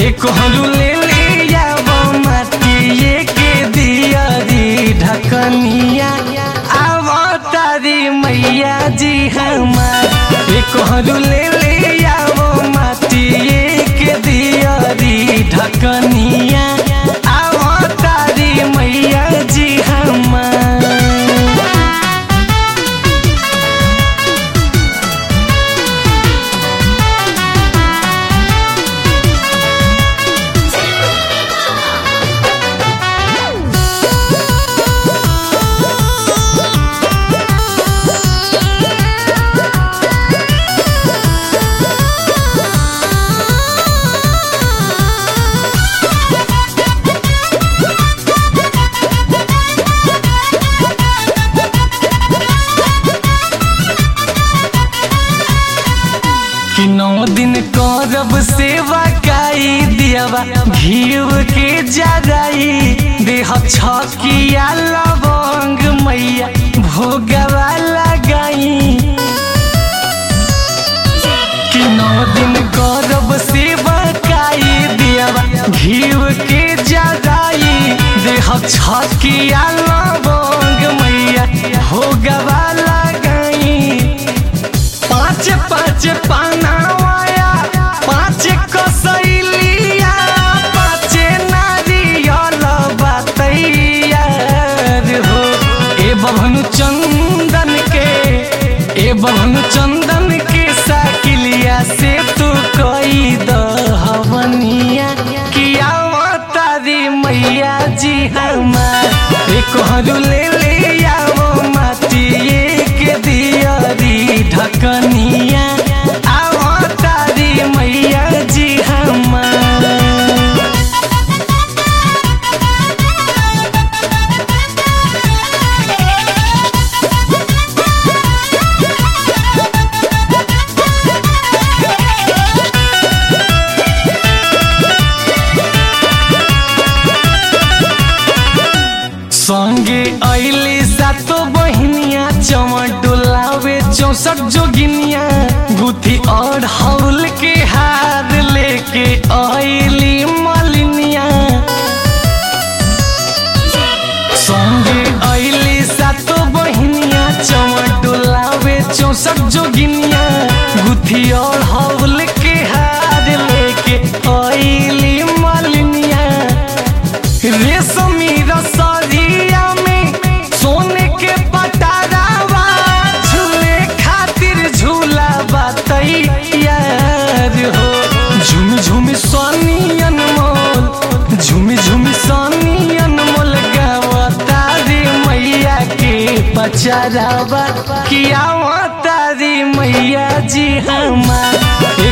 एक हरू ले लिया माटिए के दियरी ढकनिया अवतारी मैया जी हमार। एक हरू ले लिया माटिए के दियरी ढकनिया अवतारी मैया जी हमार। कि 9 दिन करब सेवा काई दियावा घीव के जराई देह छकिया लवंग मैया भोगवा लगाई। कि 9 दिन करब सेवा काई दियावा घीव के जराई देह छकिया लवंग मैया भोगवा लगाई। 5 पानावाया 5 कसैलिया 5 नारियल बतैयार हो। ए बभनु चंदन के साकिलिया से तू कई दहवनिया किया तारी मैया जी हमार। एक हरू ले लिया माटिए के दियरी ढकनिया अवतारी मैया जी हमार। संगे अइली सातो बहिनिया चमर डोलावे 64 जोगिनिया गुथी और हौल के हार लेके अइली मलिनिया। संगे अइली सातो बहिनिया चमर डोलावे 64 जोगिनिया गुथी और हौल के हार लेके अइली मलिनिया। रेशमी रसरिया में सोने के पटारावा झूले खातिर झूला बतैयार हो। झूम झूम सोनी अनमोल गावता रे मैया के पचरावा किया तारी मैया जी हमार।